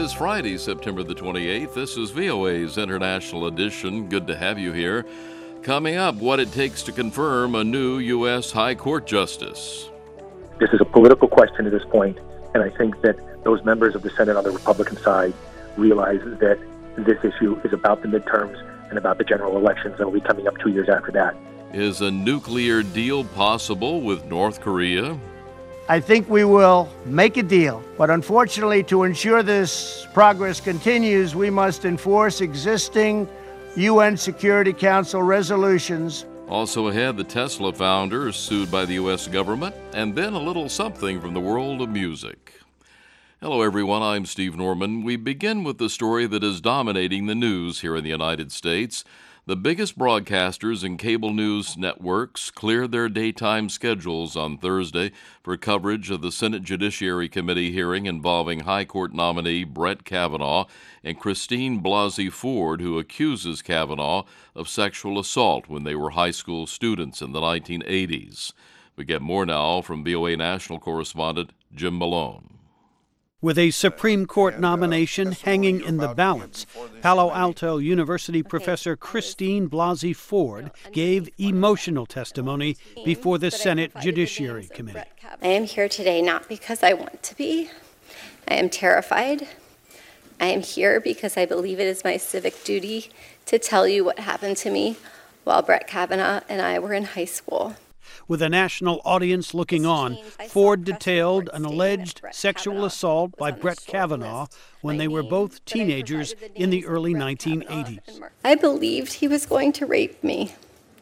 is Friday, September the 28th. This is VOA's International Edition. Good to have you here. Coming up, what it takes to confirm a new U.S. High Court justice. This is a political question at this point, and I think that those members of the Senate on the Republican side realize that this issue is about the midterms and about the general elections that will be coming up 2 years after that. Is a nuclear deal possible with North Korea? I think we will make a deal, but unfortunately, to ensure this progress continues, we must enforce existing UN Security Council resolutions. Also ahead, the Tesla founder is sued by the U.S. government, and then a little something from the world of music. Hello, everyone. I'm Steve Norman. We begin with the story that is dominating the news here in the United States. The biggest broadcasters and cable news networks cleared their daytime schedules on Thursday for coverage of the Senate Judiciary Committee hearing involving High Court nominee Brett Kavanaugh and Christine Blasey Ford, who accuses Kavanaugh of sexual assault when they were high school students in the 1980s. We get more now from VOA national correspondent Jim Malone. With a Supreme Court nomination hanging in the balance, Palo Alto University professor Christine Blasey Ford gave emotional testimony before the Senate Judiciary Committee. I am here today not because I want to be. I am terrified. I am here because I believe it is my civic duty to tell you what happened to me while Brett Kavanaugh and I were in high school. With a national audience looking on, Ford detailed an alleged sexual assault by Brett Kavanaugh when they were both teenagers in the early 1980s. I believed he was going to rape me.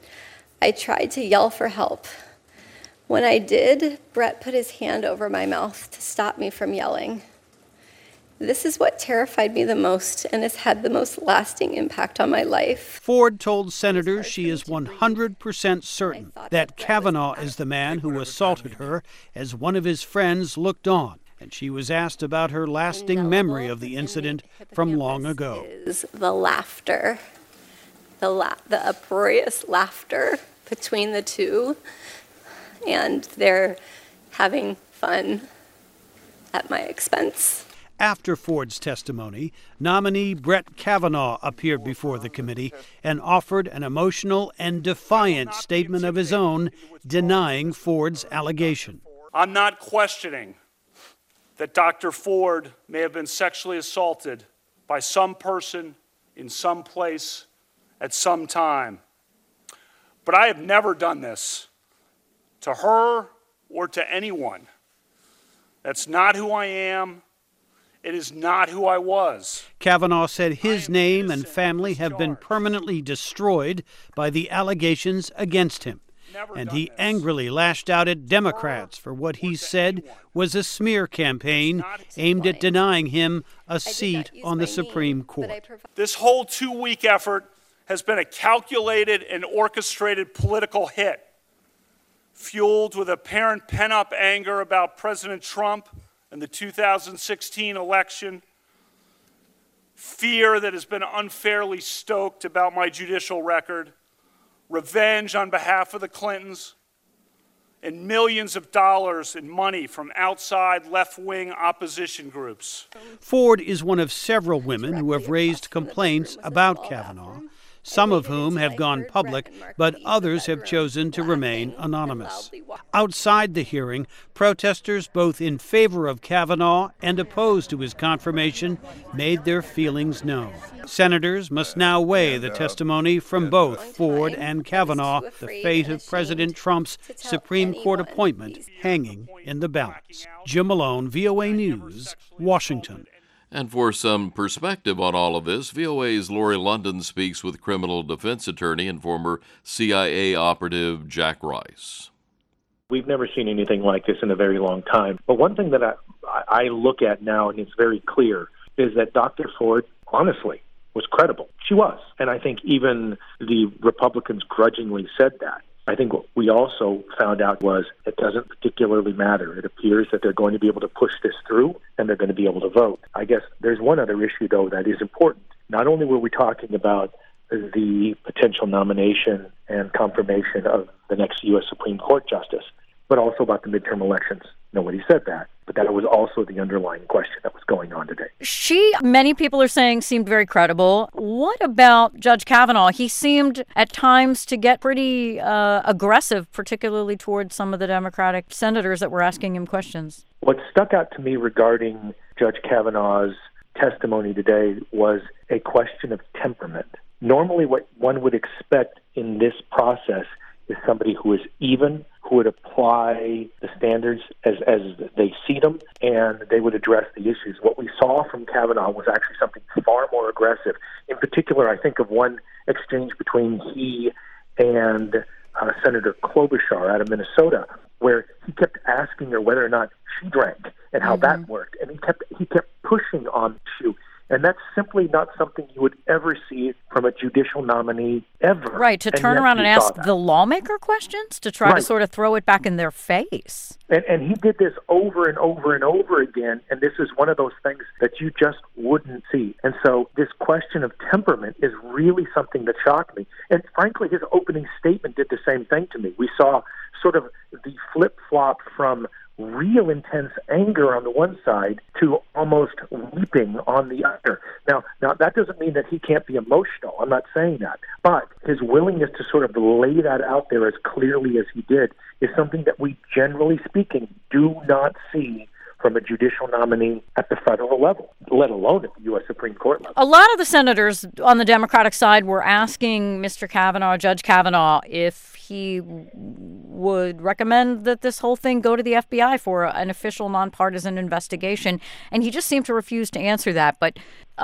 I tried to yell for help. When I did, Brett put his hand over my mouth to stop me from yelling. This is what terrified me the most and has had the most lasting impact on my life. Ford told senators she is 100% certain that Kavanaugh is the man who assaulted her as one of his friends looked on, and she was asked about her lasting memory of the incident from long ago. Is the laughter, the uproarious laughter between the two, and they're having fun at my expense. After Ford's testimony, nominee Brett Kavanaugh appeared before the committee and offered an emotional and defiant statement of his own, denying Ford's allegation. I'm not questioning that Dr. Ford may have been sexually assaulted by some person in some place at some time. But I have never done this to her or to anyone. That's not who I am. It is not who I was. Kavanaugh said his name and family have been permanently destroyed by the allegations against him. And he angrily lashed out at Democrats for what he said was a smear campaign aimed at denying him a seat on the Supreme Court. This whole 2-week effort has been a calculated and orchestrated political hit, fueled with apparent pent-up anger about President Trump and the 2016 election, fear that has been unfairly stoked about my judicial record, revenge on behalf of the Clintons, and millions of dollars in money from outside left-wing opposition groups. Ford is one of several women who have raised complaints about Kavanaugh, some of whom have gone public, but others have chosen to remain anonymous. Outside the hearing, protesters both in favor of Kavanaugh and opposed to his confirmation made their feelings known. Senators must now weigh the testimony from both Ford and Kavanaugh, the fate of President Trump's Supreme Court appointment hanging in the balance. Jim Malone, VOA News, Washington. And for some perspective on all of this, VOA's Lori London speaks with criminal defense attorney and former CIA operative Jack Rice. We've never seen anything like this in a very long time. But one thing that I look at now, and it's very clear, is that Dr. Ford, honestly, was credible. She was. And I think even the Republicans grudgingly said that. I think what we also found out was it doesn't particularly matter. It appears that they're going to be able to push this through and they're going to be able to vote. I guess there's one other issue, though, that is important. Not only were we talking about the potential nomination and confirmation of the next U.S. Supreme Court justice, but also about the midterm elections. Nobody said that. But that was also the underlying question that was going on today. Many people are saying, seemed very credible. What about Judge Kavanaugh? He seemed at times to get pretty aggressive, particularly towards some of the Democratic senators that were asking him questions. What stuck out to me regarding Judge Kavanaugh's testimony today was a question of temperament. Normally what one would expect in this process is somebody who is even, who would apply the standards as they see them, and they would address the issues. What we saw from Kavanaugh was actually something far more aggressive. In particular, I think of one exchange between he and Senator Klobuchar out of Minnesota, where he kept asking her whether or not she drank and how that worked, and he kept pushing on the issue. And that's simply not something you would ever see from a judicial nominee ever. Right, to turn around and ask the lawmaker questions, to try to sort of throw it back in their face. And he did this over and over and over again, and this is one of those things that you just wouldn't see. And so this question of temperament is really something that shocked me. And frankly, his opening statement did the same thing to me. We saw sort of the flip-flop from real intense anger on the one side to almost weeping on the other. Now that doesn't mean that he can't be emotional. I'm not saying that. But his willingness to sort of lay that out there as clearly as he did is something that we, generally speaking, do not see from a judicial nominee at the federal level, let alone at the U.S. Supreme Court level. A lot of the senators on the Democratic side were asking Mr. Kavanaugh, Judge Kavanaugh, if he would recommend that this whole thing go to the FBI for an official nonpartisan investigation, and he just seemed to refuse to answer that. But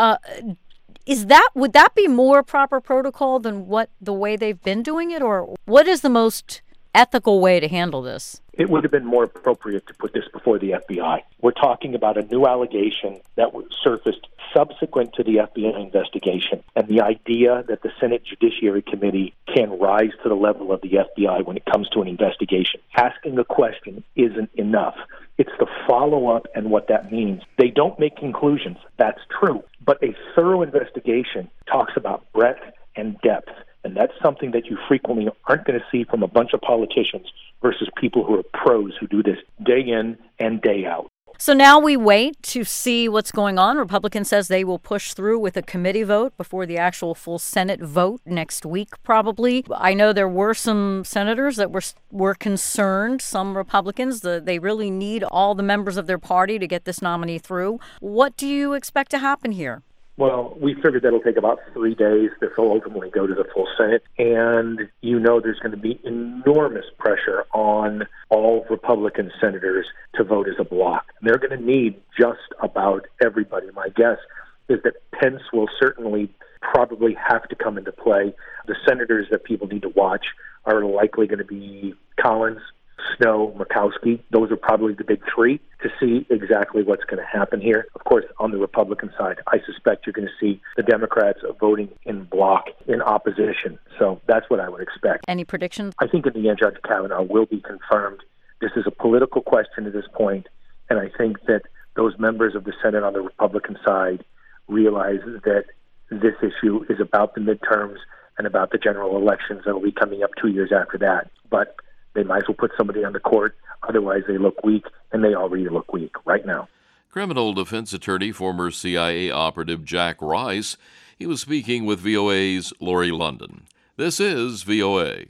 would that be more proper protocol than the way they've been doing it, or what is the most ethical way to handle this? It would have been more appropriate to put this before the FBI. We're talking about a new allegation that surfaced subsequent to the FBI investigation, and the idea that the Senate Judiciary Committee can rise to the level of the FBI when it comes to an investigation. Asking a question isn't enough. It's the follow-up and what that means. They don't make conclusions. That's true. But a thorough investigation talks about breadth and depth. And that's something that you frequently aren't going to see from a bunch of politicians versus people who are pros who do this day in and day out. So now we wait to see what's going on. Republican says they will push through with a committee vote before the actual full Senate vote next week, probably. I know there were some senators that were concerned, some Republicans, that they really need all the members of their party to get this nominee through. What do you expect to happen here? Well, we figured that'll take about 3 days. This will ultimately go to the full Senate. And there's going to be enormous pressure on all Republican senators to vote as a bloc. They're going to need just about everybody. My guess is that Pence will certainly probably have to come into play. The senators that people need to watch are likely going to be Collins, Snowe, Murkowski. Those are probably the big three to see exactly what's going to happen here. Of course, on the Republican side, I suspect you're going to see the Democrats voting in bloc in opposition. So that's what I would expect. Any predictions? I think in the end, Judge Kavanaugh will be confirmed. This is a political question at this point, and I think that those members of the Senate on the Republican side realize that this issue is about the midterms and about the general elections that will be coming up 2 years after that. But they might as well put somebody on the court. Otherwise, they look weak, and they already look weak right now. Criminal defense attorney, former CIA operative Jack Rice. He was speaking with VOA's Lori London. This is VOA.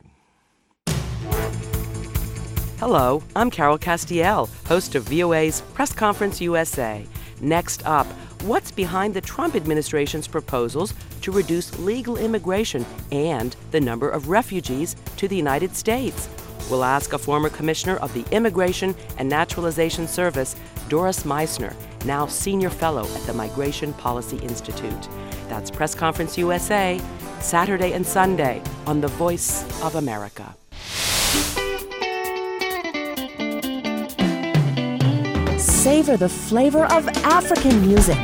Hello, I'm Carol Castiel, host of VOA's Press Conference USA. Next up, what's behind the Trump administration's proposals to reduce legal immigration and the number of refugees to the United States? We'll ask a former commissioner of the Immigration and Naturalization Service, Doris Meissner, now senior fellow at the Migration Policy Institute. That's Press Conference USA, Saturday and Sunday on The Voice of America. Savor the flavor of African music.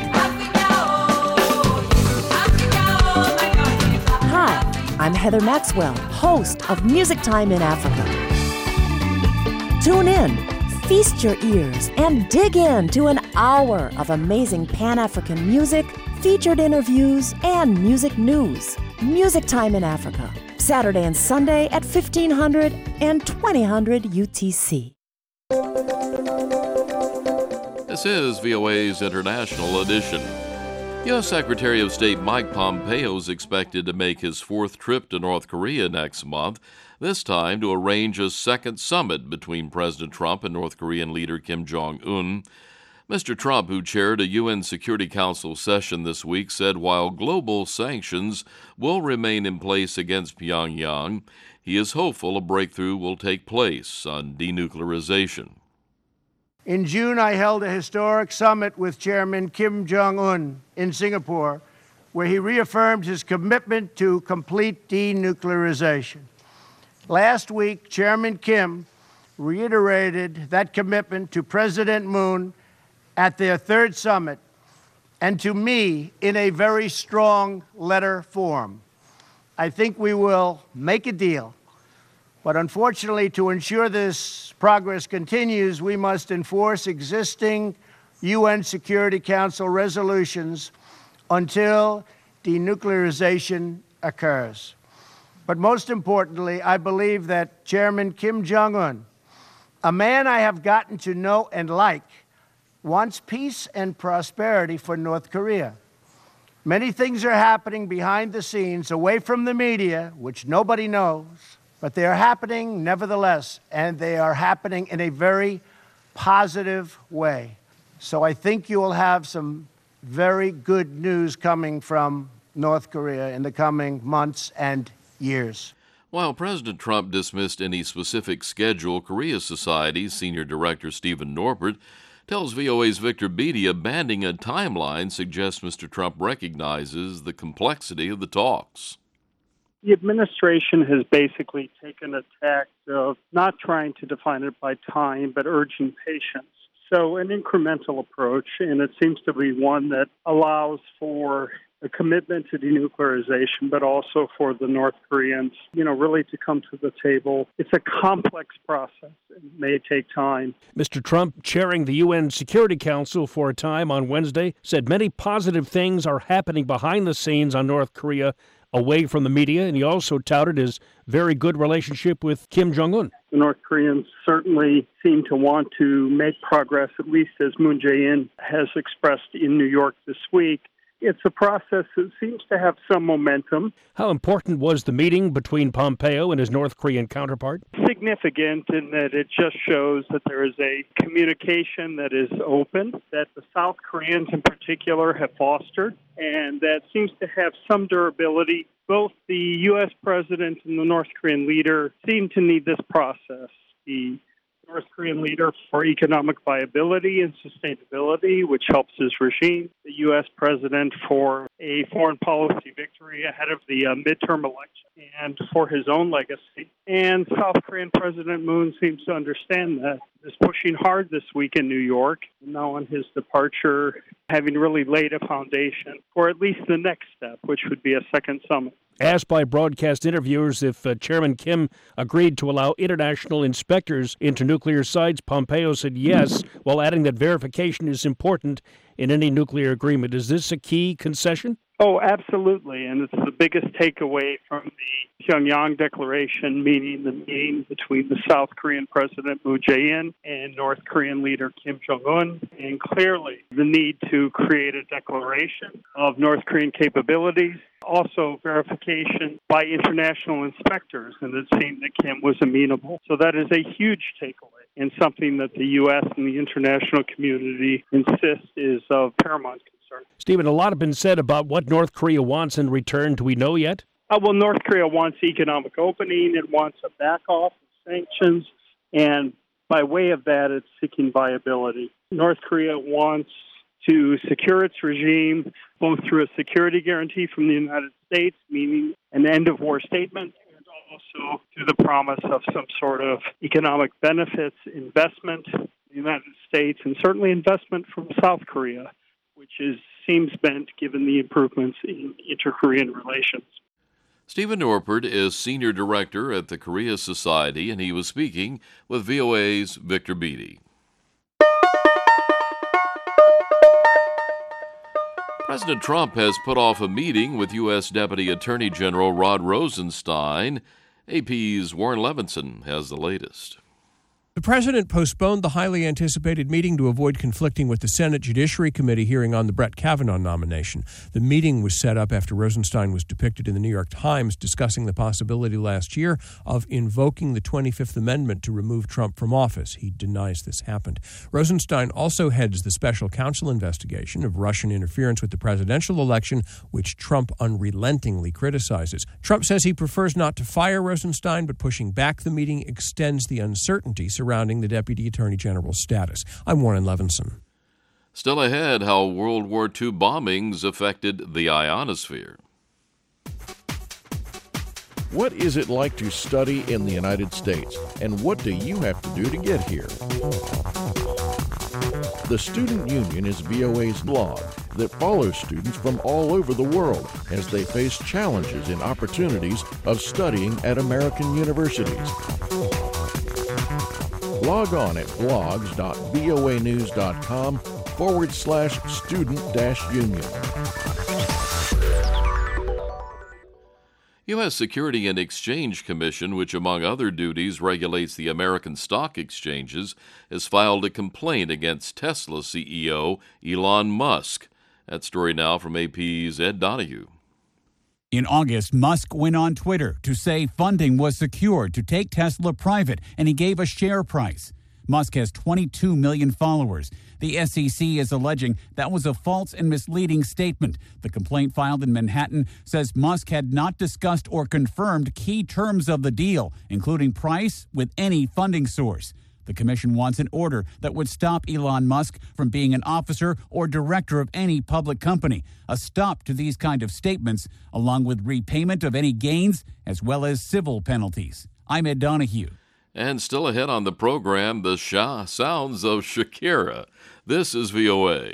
Hi, I'm Heather Maxwell, host of Music Time in Africa. Tune in, feast your ears, and dig into an hour of amazing Pan-African music, featured interviews, and music news. Music Time in Africa, Saturday and Sunday at 1500 and 2000 UTC. This is VOA's International Edition. U.S. Secretary of State Mike Pompeo is expected to make his fourth trip to North Korea next month, this time to arrange a second summit between President Trump and North Korean leader Kim Jong-un. Mr. Trump, who chaired a UN Security Council session this week, said while global sanctions will remain in place against Pyongyang, he is hopeful a breakthrough will take place on denuclearization. In June, I held a historic summit with Chairman Kim Jong-un in Singapore, where he reaffirmed his commitment to complete denuclearization. Last week, Chairman Kim reiterated that commitment to President Moon at their third summit and to me in a very strong letter form. I think we will make a deal. But unfortunately, to ensure this progress continues, we must enforce existing UN Security Council resolutions until denuclearization occurs. But most importantly, I believe that Chairman Kim Jong-un, a man I have gotten to know and like, wants peace and prosperity for North Korea. Many things are happening behind the scenes, away from the media, which nobody knows. But they are happening nevertheless, and they are happening in a very positive way. So I think you will have some very good news coming from North Korea in the coming months and years. While President Trump dismissed any specific schedule, Korea Society's Senior Director Stephen Norbert tells VOA's Victor Beattie abandoning a timeline suggests Mr. Trump recognizes the complexity of the talks. The administration has basically taken a tack of not trying to define it by time, but urging patience. So an incremental approach, and it seems to be one that allows for a commitment to denuclearization, but also for the North Koreans, really to come to the table. It's a complex process. It may take time. Mr. Trump, chairing the UN Security Council for a time on Wednesday, said many positive things are happening behind the scenes on North Korea, away from the media, and he also touted his very good relationship with Kim Jong-un. The North Koreans certainly seem to want to make progress, at least as Moon Jae-in has expressed in New York this week. It's a process that seems to have some momentum. How important was the meeting between Pompeo and his North Korean counterpart? Significant in that it just shows that there is a communication that is open, that the South Koreans in particular have fostered, and that seems to have some durability. Both the U.S. president and the North Korean leader seem to need this process. The North Korean leader for economic viability and sustainability, which helps his regime. The U.S. president for a foreign policy victory ahead of the midterm election and for his own legacy. And South Korean President Moon seems to understand that. Is pushing hard this week in New York, now on his departure, having really laid a foundation for at least the next step, which would be a second summit. Asked by broadcast interviewers if Chairman Kim agreed to allow international inspectors into nuclear sites, Pompeo said yes, while adding that verification is important in any nuclear agreement. Is this a key concession? Oh, absolutely. And it's the biggest takeaway from the Pyongyang Declaration, meaning the meeting between the South Korean President Moon Jae-in and North Korean leader Kim Jong-un. And clearly the need to create a declaration of North Korean capabilities, also verification by international inspectors. And it seemed that Kim was amenable. So that is a huge takeaway and something that the U.S. and the international community insist is of paramount concern. Stephen, a lot has been said about what North Korea wants in return. Do we know yet? Well, North Korea wants economic opening. It wants a back-off of sanctions. And by way of that, it's seeking viability. North Korea wants to secure its regime both through a security guarantee from the United States, meaning an end-of-war statement, and also through the promise of some sort of economic benefits, investment in the United States, and certainly investment from South Korea, which seems bent given the improvements in inter-Korean relations. Stephen Norbert is Senior Director at the Korea Society, and he was speaking with VOA's Victor Beattie. President Trump has put off a meeting with U.S. Deputy Attorney General Rod Rosenstein. AP's Warren Levinson has the latest. The president postponed the highly anticipated meeting to avoid conflicting with the Senate Judiciary Committee hearing on the Brett Kavanaugh nomination. The meeting was set up after Rosenstein was depicted in the New York Times discussing the possibility last year of invoking the 25th Amendment to remove Trump from office. He denies this happened. Rosenstein also heads the special counsel investigation of Russian interference with the presidential election, which Trump unrelentingly criticizes. Trump says he prefers not to fire Rosenstein, but pushing back the meeting extends the uncertainty surrounding the Deputy Attorney General's status. I'm Warren Levinson. Still ahead, how World War II bombings affected the ionosphere. What is it like to study in the United States, and what do you have to do to get here? The Student Union is VOA's blog that follows students from all over the world as they face challenges and opportunities of studying at American universities. Log on at blogs.voanews.com/student-union. U.S. Security and Exchange Commission, which among other duties regulates the American stock exchanges, has filed a complaint against Tesla CEO Elon Musk. That story now from AP's Ed Donahue. In August, Musk went on Twitter to say funding was secured to take Tesla private, and he gave a share price. Musk has 22 million followers. The SEC is alleging that was a false and misleading statement. The complaint filed in Manhattan says Musk had not discussed or confirmed key terms of the deal, including price, with any funding source. The commission wants an order that would stop Elon Musk from being an officer or director of any public company. A stop to these kind of statements, along with repayment of any gains, as well as civil penalties. I'm Ed Donahue. And still ahead on the program, the sounds of Shakira. This is VOA.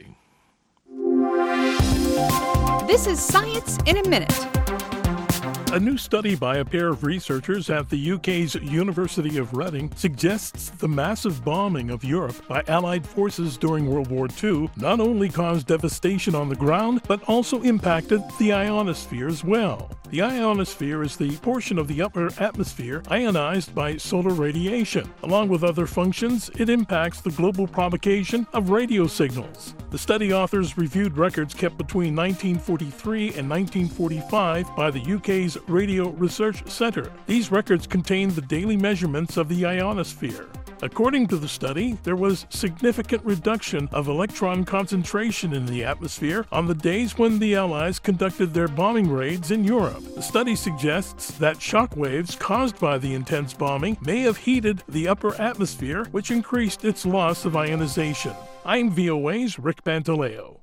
This is Science in a Minute. A new study by a pair of researchers at the UK's University of Reading suggests the massive bombing of Europe by Allied forces during World War II not only caused devastation on the ground, but also impacted the ionosphere as well. The ionosphere is the portion of the upper atmosphere ionized by solar radiation. Along with other functions, it impacts the global propagation of radio signals. The study authors reviewed records kept between 1943 and 1945 by the UK's Radio Research Centre. These records contain the daily measurements of the ionosphere. According to the study, there was significant reduction of electron concentration in the atmosphere on the days when the Allies conducted their bombing raids in Europe. The study suggests that shock waves caused by the intense bombing may have heated the upper atmosphere, which increased its loss of ionization. I'm VOA's Rick Pantaleo.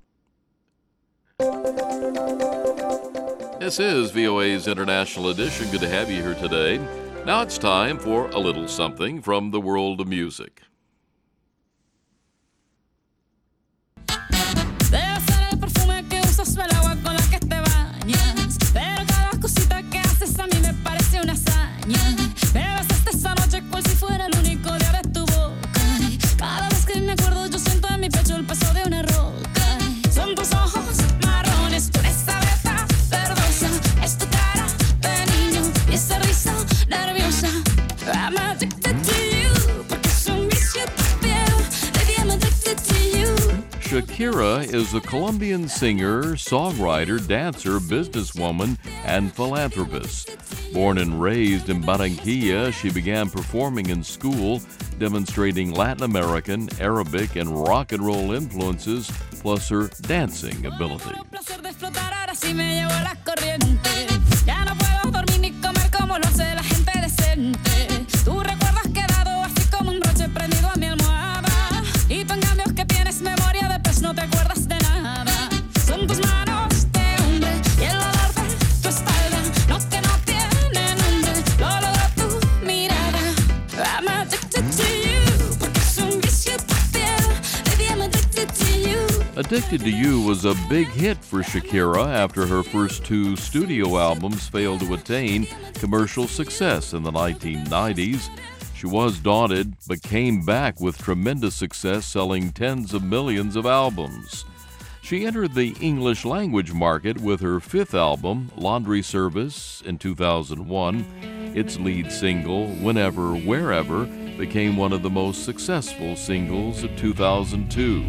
This is VOA's International Edition. Good to have you here today. Now it's time for a little something from the world of music. Shakira is a Colombian singer, songwriter, dancer, businesswoman, and philanthropist. Born and raised in Barranquilla, she began performing in school, demonstrating Latin American, Arabic, and rock and roll influences, plus her dancing ability. Addicted to You was a big hit for Shakira after her first two studio albums failed to attain commercial success in the 1990s. She was daunted, but came back with tremendous success, selling tens of millions of albums. She entered the English language market with her fifth album, Laundry Service, in 2001. Its lead single, Whenever, Wherever, became one of the most successful singles of 2002.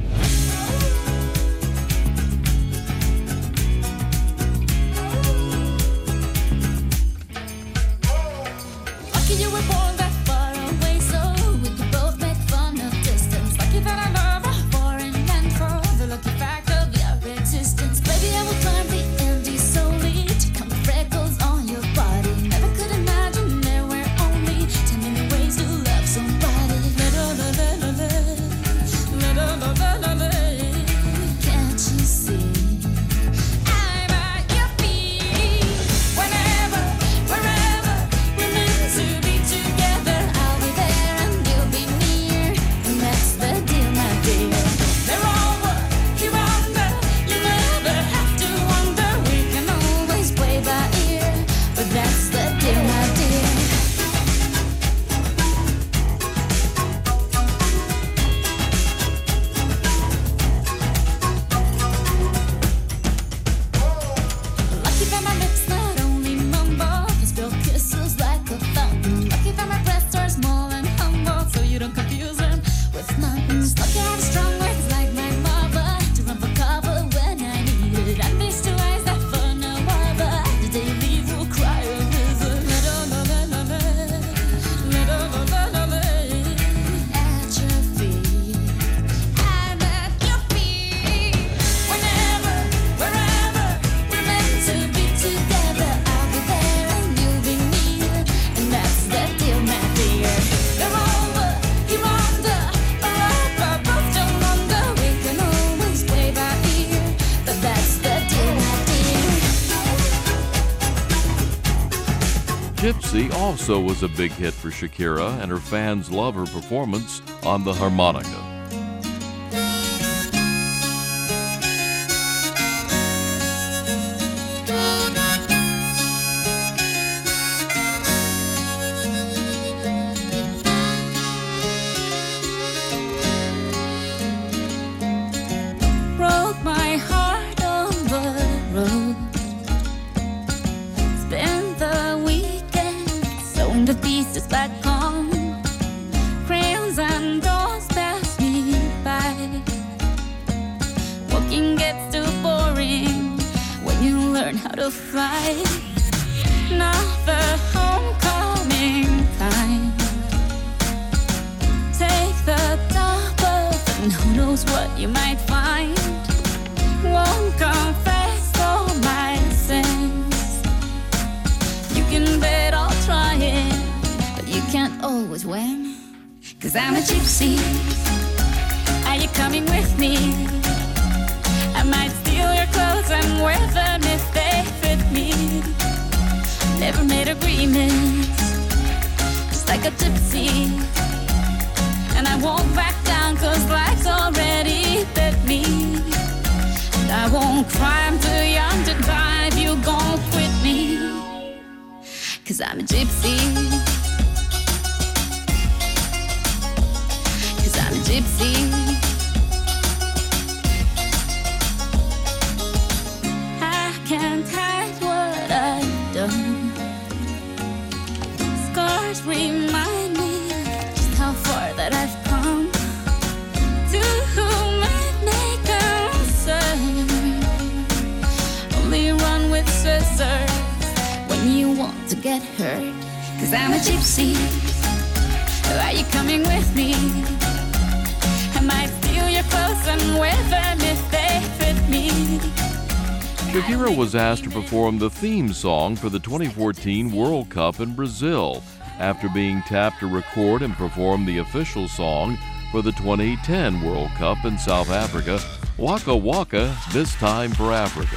Gypsy also was a big hit for Shakira, and her fans love her performance on the harmonica. Broke my heart on the road. Spent the weekend sewing the pieces back on. Crayons and dolls pass me by. Walking gets too boring when you learn how to fly. Now the homecoming time. Take the top off and who knows what you might find. Won't confess all my sins. You can bet I'll try it, but you can't always win. 'Cause I'm a gypsy. Are you coming with me? I might steal your clothes and wear them if they fit me. Never made agreements, just like a gypsy. And I won't back down 'cause life's already bit me. And I won't cry, I'm too young to die if you gon' quit me. 'Cause I'm a gypsy. 'Cause I'm a gypsy. I can't hide what I've done. Scars remind me just how far that I've come. To whom it may concern, only run with scissors when you want to get hurt. 'Cause I'm a gypsy. Are you coming with me? I might steal your clothes and wear them if they fit me. Shakira was asked to perform the theme song for the 2014 World Cup in Brazil, after being tapped to record and perform the official song for the 2010 World Cup in South Africa, Waka Waka, This Time for Africa.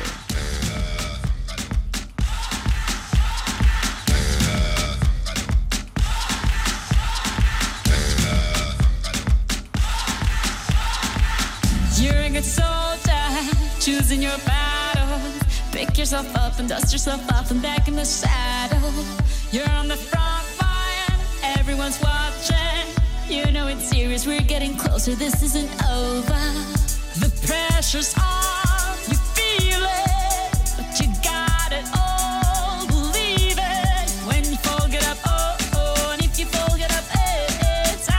You're a good soldier, choosing your battle. Pick yourself up and dust yourself off and back in the saddle. You're on the front line, everyone's watching. You know it's serious, we're getting closer, this isn't over. The pressure's on, you feel it, but you got it all, believe it. When you fold it up, oh, oh, and if you fold it up, it's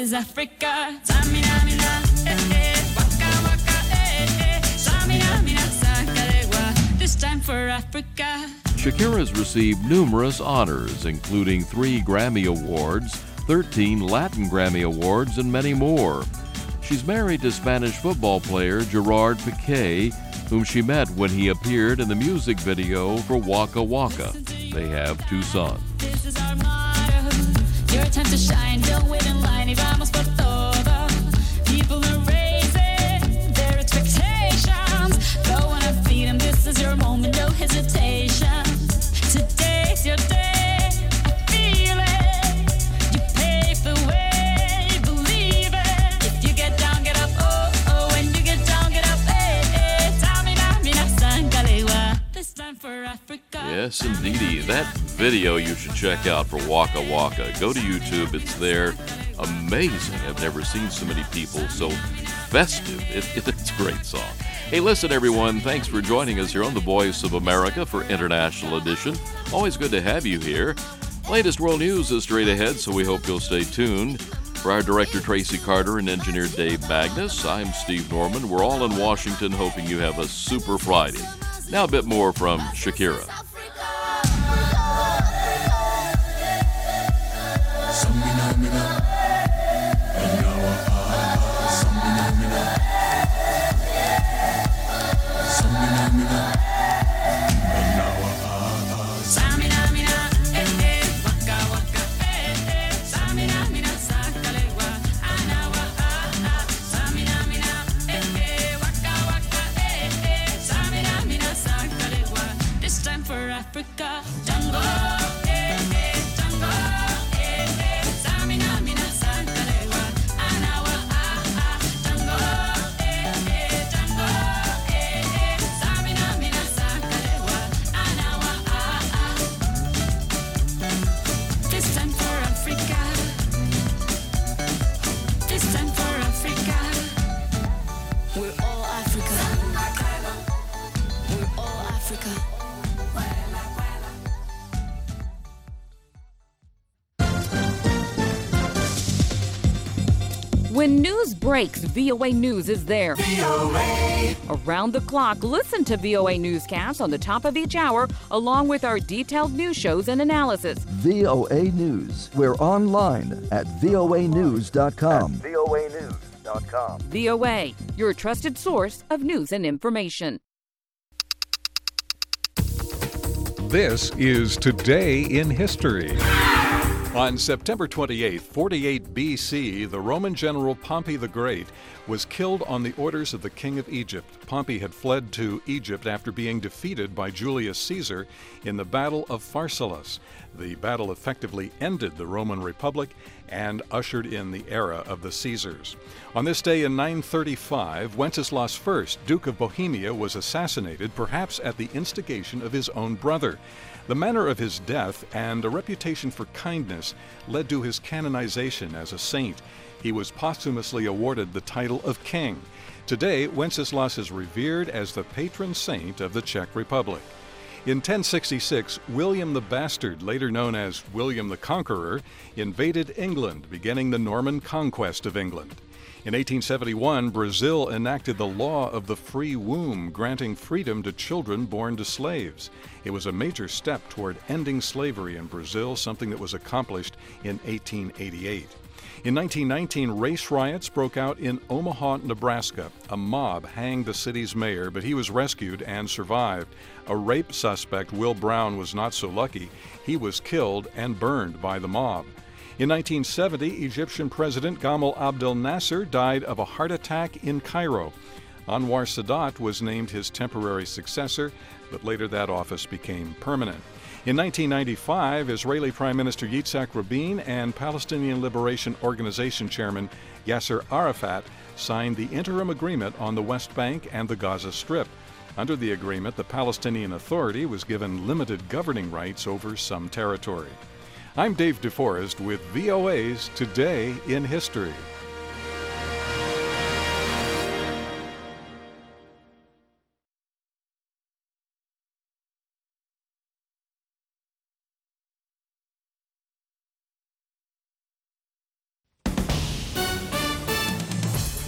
is Africa. Samina, mina, waka, waka, Samina, mina, sakalegua. This time for Africa. Shakira's received numerous honors, including 3 Grammy Awards, 13 Latin Grammy Awards, and many more. She's married to Spanish football player Gerard Piqué, whom she met when he appeared in the music video for Waka Waka. They have 2 sons. This is our motto. Your time to shine. Don't wait in line. Y vamos por todo. People are raising their expectations. Go on and feed them. This is your moment. No hesitation. Today's your day. I feel it. You pave the way. Believe it. If you get down, get up. Oh, oh. When you get down, get up. Hey, hey. Tamina, mina, sangalewa. This time for Africa. Yes, indeedy. That video you should check out for Waka Waka. Go to YouTube. It's there. Amazing. I've never seen so many people so festive. It's a great song. Hey, listen, everyone. Thanks for joining us here on The Voice of America for International Edition. Always good to have you here. Latest world news is straight ahead, so we hope you'll stay tuned. For our director, Tracy Carter, and engineer Dave Magnus, I'm Steve Norman. We're all in Washington, hoping you have a super Friday. Now a bit more from Shakira. This time for Africa. Jungle, jungle, Samina, mina, sangalewa. Anawa, jungle, jungle, Samina, mina, sangalewa. Anawa, This time for Africa. This time for Africa. We're all Africa. We're all Africa. When news breaks, VOA News is there. VOA. Around the clock, listen to VOA Newscasts on the top of each hour, along with our detailed news shows and analysis. VOA News. We're online at voanews.com. voanews.com. VOA, your trusted source of news and information. This is Today in History. On September 28, 48 BC, the Roman general Pompey the Great was killed on the orders of the king of Egypt. Pompey had fled to Egypt after being defeated by Julius Caesar in the Battle of Pharsalus. The battle effectively ended the Roman Republic and ushered in the era of the Caesars. On this day in 935, Wenceslaus I, Duke of Bohemia, was assassinated, perhaps at the instigation of his own brother. The manner of his death and a reputation for kindness led to his canonization as a saint. He was posthumously awarded the title of king. Today, Wenceslaus is revered as the patron saint of the Czech Republic. In 1066, William the Bastard, later known as William the Conqueror, invaded England, beginning the Norman conquest of England. In 1871, Brazil enacted the law of the free womb, granting freedom to children born to slaves. It was a major step toward ending slavery in Brazil, something that was accomplished in 1888. In 1919, race riots broke out in Omaha, Nebraska. A mob hanged the city's mayor, but he was rescued and survived. A rape suspect, Will Brown, was not so lucky. He was killed and burned by the mob. In 1970, Egyptian President Gamal Abdel Nasser died of a heart attack in Cairo. Anwar Sadat was named his temporary successor, but later that office became permanent. In 1995, Israeli Prime Minister Yitzhak Rabin and Palestinian Liberation Organization Chairman Yasser Arafat signed the interim agreement on the West Bank and the Gaza Strip. Under the agreement, the Palestinian Authority was given limited governing rights over some territory. I'm Dave DeForest with VOA's Today in History.